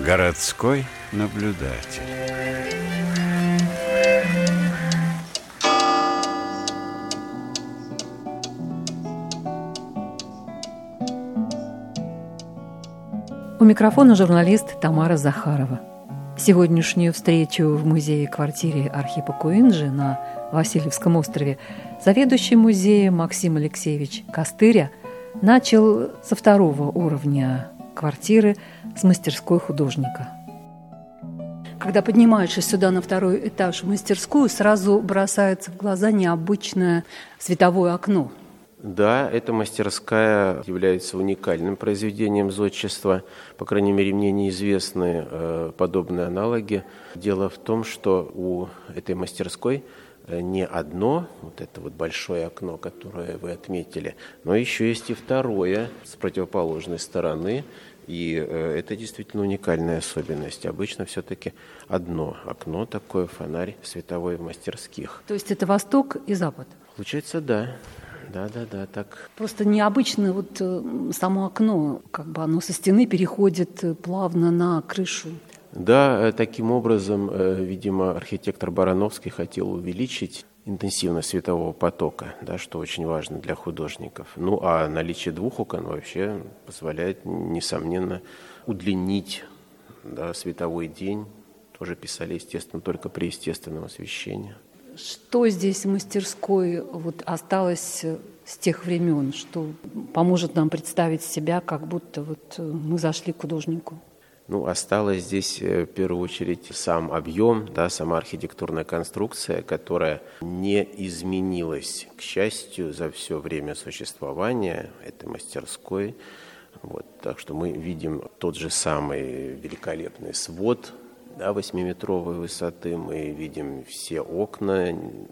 Городской наблюдатель. У микрофона журналист Тамара Захарова. Сегодняшнюю встречу в музее-квартире Архипа Куинджи на Васильевском острове заведующий музеем Максим Алексеевич Костыря начал со второго уровня квартиры, с мастерской художника. Когда поднимаешься сюда на второй этаж в мастерскую, сразу бросается в глаза необычное световое окно. Да, эта мастерская является уникальным произведением зодчества. По крайней мере, мне неизвестны подобные аналоги. Дело в том, что у этой мастерской не одно вот это вот большое окно, которое вы отметили, но еще есть и второе с противоположной стороны. И это действительно уникальная особенность. Обычно все-таки одно окно, такое фонарь световой в мастерских. То есть это восток и запад? Получается, да. Да, так. Просто необычно вот само окно, как бы оно со стены переходит плавно на крышу. Да, таким образом, видимо, архитектор Барановский хотел увеличить интенсивность светового потока, да, что очень важно для художников. Ну, а наличие двух окон вообще позволяет, несомненно, удлинить, да, световой день. Тоже писали, естественно, только при естественном освещении. Что здесь в мастерской вот осталось с тех времен, что поможет нам представить себя, как будто вот мы зашли к художнику? Ну, осталось здесь в первую очередь сам объем, да, сама архитектурная конструкция, которая не изменилась, к счастью, за все время существования этой мастерской. Вот, так что мы видим тот же самый великолепный свод, да, 8-метровой высоты, мы видим все окна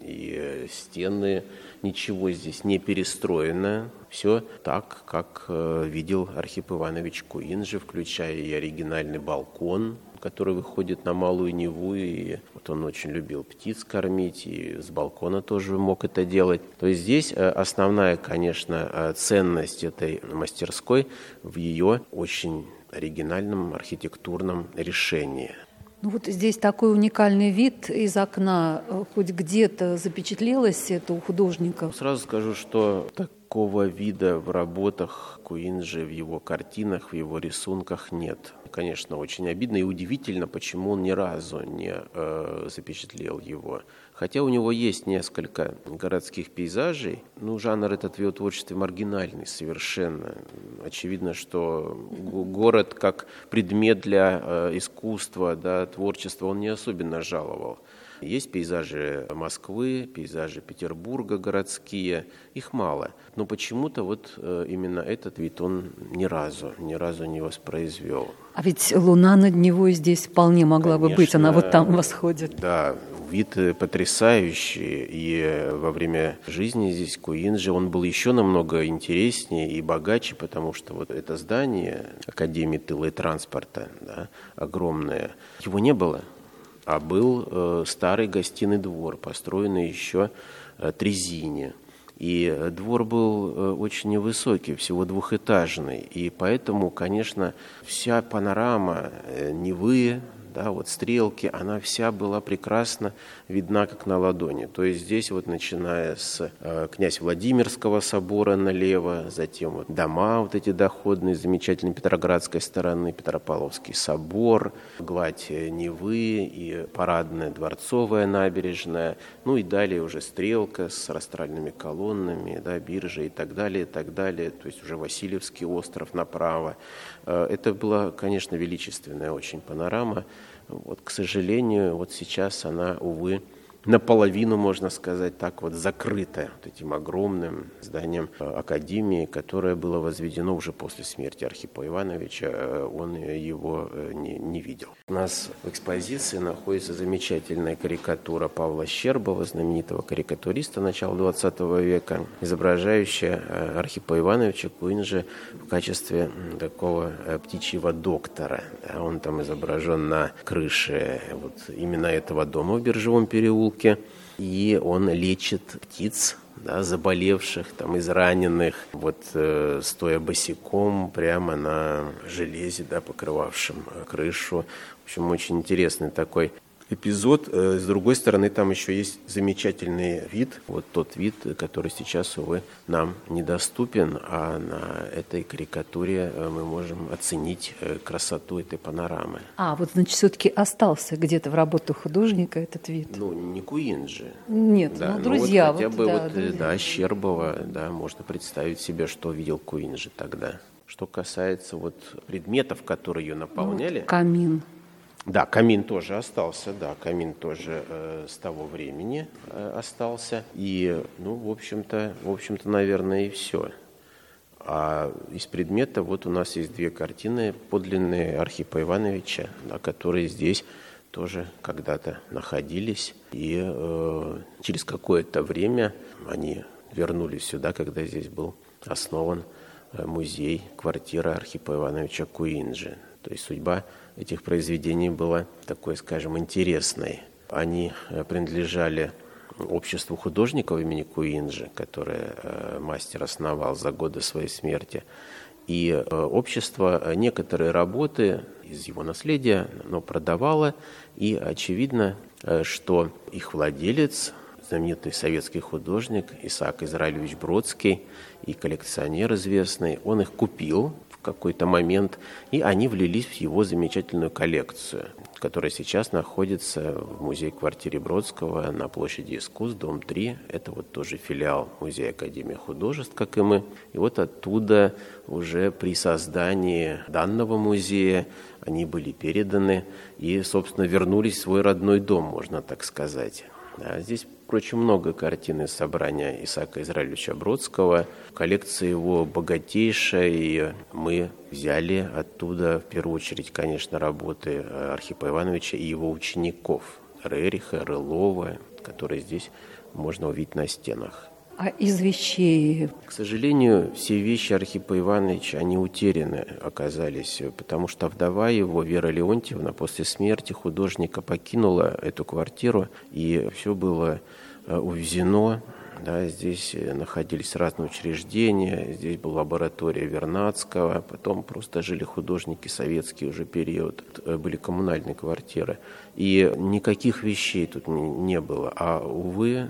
и стены, ничего здесь не перестроено, все так, как видел Архип Иванович Куинджи, включая и оригинальный балкон, который выходит на Малую Неву, и вот он очень любил птиц кормить, и с балкона тоже мог это делать. То есть здесь основная, конечно, ценность этой мастерской в ее очень оригинальном архитектурном решении. Ну вот здесь такой уникальный вид из окна. Хоть где-то запечатлелось это у художника? Сразу скажу, что такого вида в работах Куинджи, в его картинах, в его рисунках нет. Конечно, очень обидно и удивительно, почему он ни разу не запечатлел его. Хотя у него есть несколько городских пейзажей, но жанр этот в его творчестве маргинальный совершенно. Очевидно, что город как предмет для искусства, да, творчества он не особенно жаловал. Есть пейзажи Москвы, пейзажи Петербурга городские, их мало. Но почему-то вот именно этот вид он ни разу не воспроизвел. А ведь луна над него здесь вполне могла бы быть, она вот там восходит. Да, вид потрясающий, и во время жизни здесь Куинджи он был еще намного интереснее и богаче, потому что вот это здание Академии тыла и транспорта, да, огромное, его не было. А был старый гостиный двор, построенный еще Трезине. И двор был очень невысокий, всего двухэтажный. И поэтому, конечно, вся панорама Невы, да, вот стрелки, она вся была прекрасно видна, как на ладони. То есть здесь вот начиная с князь Владимирского собора налево, затем вот дома вот эти доходные, замечательной Петроградской стороны, Петропавловский собор, гладь Невы и парадная Дворцовая набережная, ну и далее уже стрелка с растральными колоннами, да, биржа и так далее, то есть уже Васильевский остров направо. Это была, конечно, величественная очень панорама. Вот, к сожалению, вот сейчас она, увы, наполовину, можно сказать, так вот закрыта вот этим огромным зданием Академии, которое было возведено уже после смерти Архипа Ивановича. Он его не видел. У нас в экспозиции находится замечательная карикатура Павла Щербова, знаменитого карикатуриста начала XX века, изображающая Архипа Ивановича Куинджи в качестве такого птичьего доктора. Да, он там изображен на крыше вот именно этого дома в Биржевом переулке. И он лечит птиц, да, заболевших, там, израненных, вот стоя босиком прямо на железе, да, покрывавшем крышу. В общем, очень интересный такой эпизод. С другой стороны, там еще есть замечательный вид. Вот тот вид, который сейчас, увы, нам недоступен, а на этой карикатуре мы можем оценить красоту этой панорамы. Вот, значит, все-таки остался где-то в работах художника этот вид. Ну, не Куинджи. Нет, да, друзья. Вот хотя бы друзья. Да, Щербова, да, можно представить себе, что видел Куинджи тогда. Что касается вот предметов, которые ее наполняли. Камин. Да, камин тоже остался, да, камин тоже с того времени остался. И, в общем-то, наверное, и все. А из предмета вот у нас есть 2 картины подлинные Архипа Ивановича, да, которые здесь тоже когда-то находились. И через какое-то время они вернулись сюда, когда здесь был основан музей, квартира Архипа Ивановича Куинджи. То есть судьба этих произведений была такой, скажем, интересной. Они принадлежали обществу художников имени Куинджи, которое мастер основал за годы своей смерти. И общество некоторые работы из его наследия продавало, и очевидно, что их владелец, знаменитый советский художник Исаак Израилевич Бродский и коллекционер известный, он их купил в какой-то момент, и они влились в его замечательную коллекцию, которая сейчас находится в музее-квартире Бродского на площади Искусств, дом 3. Это вот тоже филиал Музея Академии Художеств, как и мы. И вот оттуда уже при создании данного музея они были переданы и, собственно, вернулись в свой родной дом, можно так сказать. Здесь, впрочем, много картин из собрания Исаака Израилевича Бродского. Коллекция его богатейшая, и мы взяли оттуда, в первую очередь, конечно, работы Архипа Ивановича и его учеников Рериха, Рылова, которые здесь можно увидеть на стенах. А из вещей? К сожалению, все вещи Архипа Ивановича, они утеряны оказались, потому что вдова его, Вера Леонтьевна, после смерти художника покинула эту квартиру, и все было увезено. Да, здесь находились разные учреждения, здесь была лаборатория Вернадского, потом просто жили художники, советский уже период, были коммунальные квартиры. И никаких вещей тут не было. А, увы,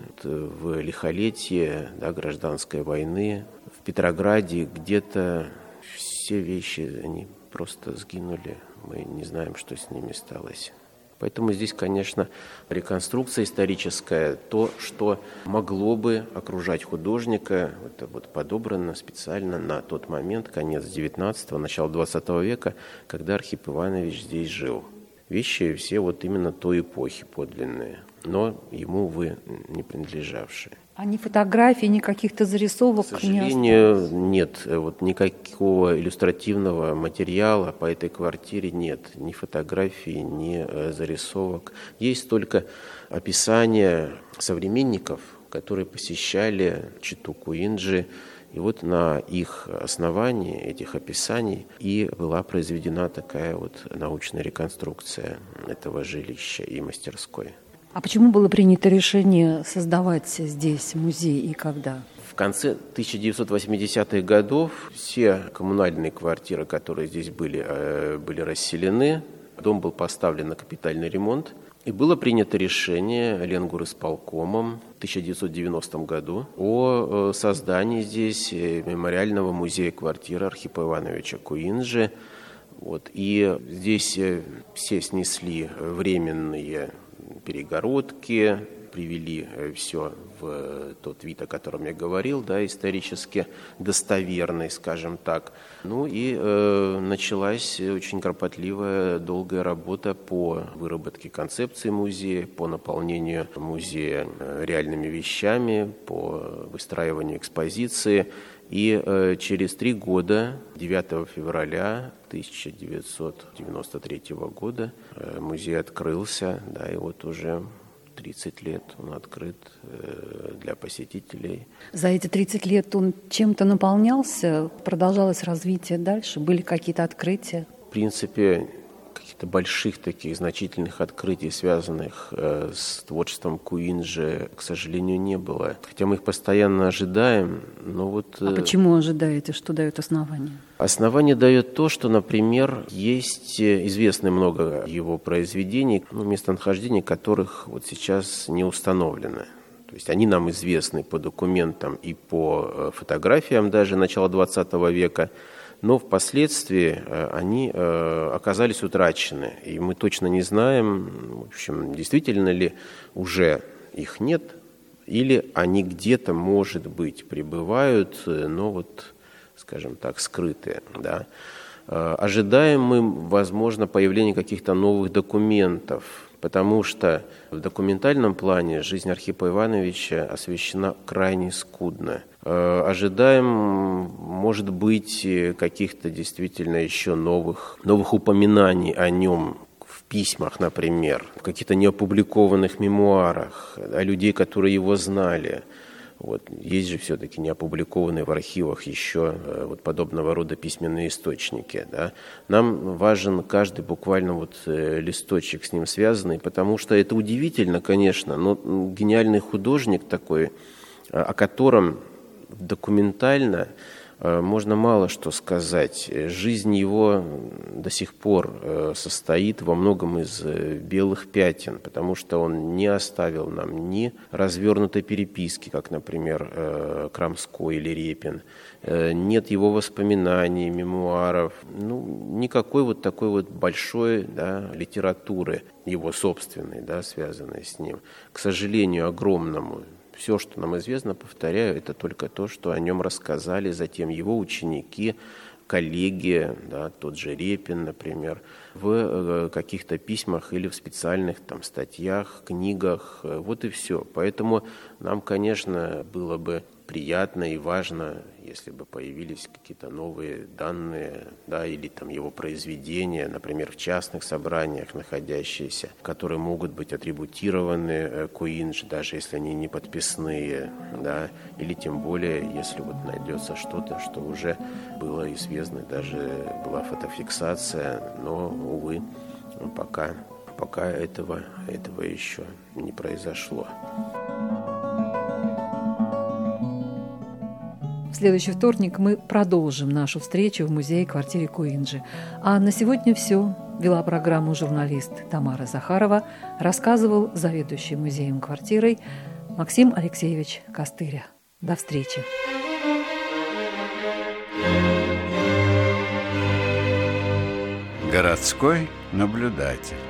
в лихолетие, да, гражданской войны в Петрограде где-то все вещи, они просто сгинули. Мы не знаем, что с ними сталось. Поэтому здесь, конечно, реконструкция историческая, то, что могло бы окружать художника, это вот подобрано специально на тот момент, конец XIX, начало XX века, когда Архип Иванович здесь жил. Вещи все вот именно той эпохи подлинные, но ему, увы, не принадлежавшие. А ни фотографий, ни каких-то зарисовок? К сожалению, нет. Вот никакого иллюстративного материала по этой квартире нет. Ни фотографий, ни зарисовок. Есть только описания современников, которые посещали Читу Куинджи. И вот на их основании этих описаний и была произведена такая вот научная реконструкция этого жилища и мастерской. А почему было принято решение создавать здесь музей и когда? В конце 1980-х годов все коммунальные квартиры, которые здесь были расселены. Дом был поставлен на капитальный ремонт. И было принято решение Ленгорисполкомом в 1990 году о создании здесь мемориального музея-квартиры Архипа Ивановича Куинджи. Вот. И здесь все снесли временные перегородки, привели все в тот вид, о котором я говорил, да, исторически достоверный, скажем так. Ну и началась очень кропотливая, долгая работа по выработке концепции музея, по наполнению музея реальными вещами, по выстраиванию экспозиции. И через 3 года, 9 февраля 1993 года, музей открылся, да, и вот уже 30 лет он открыт для посетителей. За эти 30 лет он чем-то наполнялся? Продолжалось развитие дальше? Были какие-то открытия? В принципе, каких-то каких-то больших таких значительных открытий, связанных с творчеством Куинджи, к сожалению, не было. Хотя мы их постоянно ожидаем, но вот... А почему ожидаете? Что дает основание? Основание дает то, что, например, есть известно много его произведений, местонахождение которых вот сейчас не установлено. То есть они нам известны по документам и по фотографиям даже начала XX века, но впоследствии они оказались утрачены. И мы точно не знаем, в общем, действительно ли уже их нет, или они где-то, может быть, пребывают, но вот, скажем так, скрытые. Да. Ожидаем мы, возможно, появления каких-то новых документов, потому что в документальном плане жизнь Архипа Ивановича освещена крайне скудно. Ожидаем, может быть, каких-то действительно еще новых упоминаний о нем в письмах, например, в каких-то неопубликованных мемуарах, о людей, которые его знали. Вот. Есть же все-таки неопубликованные в архивах еще вот подобного рода письменные источники. Да? Нам важен каждый буквально листочек с ним связанный, потому что это удивительно, конечно, но гениальный художник такой, о котором документально можно мало что сказать. Жизнь его до сих пор состоит во многом из белых пятен, потому что он не оставил нам ни развернутой переписки, как, например, Крамской или Репин. Нет его воспоминаний, мемуаров, никакой вот такой большой литературы его собственной, связанной с ним, к сожалению, огромному. Все, что нам известно, повторяю, это только то, что о нем рассказали затем его ученики, коллеги, тот же Репин, например, в каких-то письмах или в специальных статьях, книгах. Вот и все. Поэтому нам, конечно, было бы приятно и важно, если бы появились какие-то новые данные, или его произведения, например, в частных собраниях находящиеся, которые могут быть атрибутированы Куинджи, даже если они не подписные, или тем более, если найдется что-то, что уже было известно, даже была фотофиксация, но, увы, пока этого еще не произошло. В следующий вторник мы продолжим нашу встречу в музее-квартире Куинджи. А на сегодня все. Вела программу журналист Тамара Захарова, рассказывал заведующий музеем-квартирой Максим Алексеевич Костыря. До встречи. Городской наблюдатель.